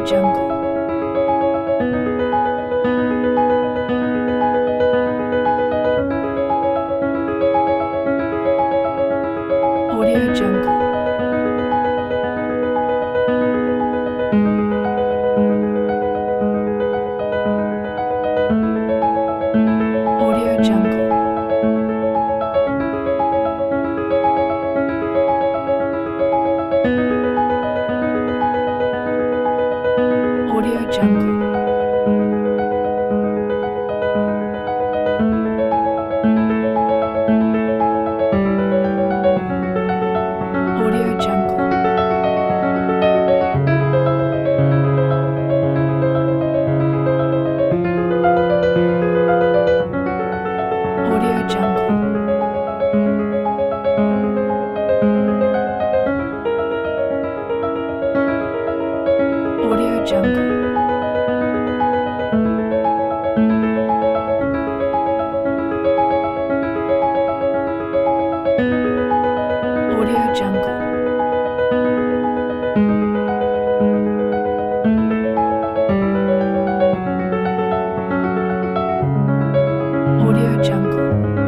Jungle. Audio Jungle. Audio Jungle. Audio Jungle. Audio Jungle. Audio Jungle. Audio Jungle. Audio Jungle. Audio Jungle.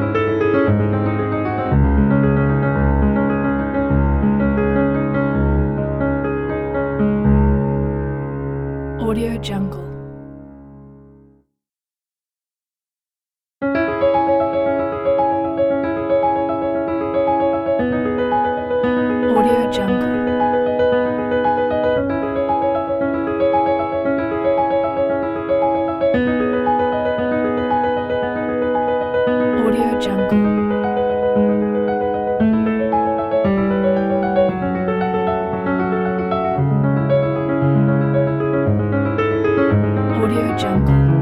Audio Jungle. Audio Jungle. Audio Jungle. Audio Jungle.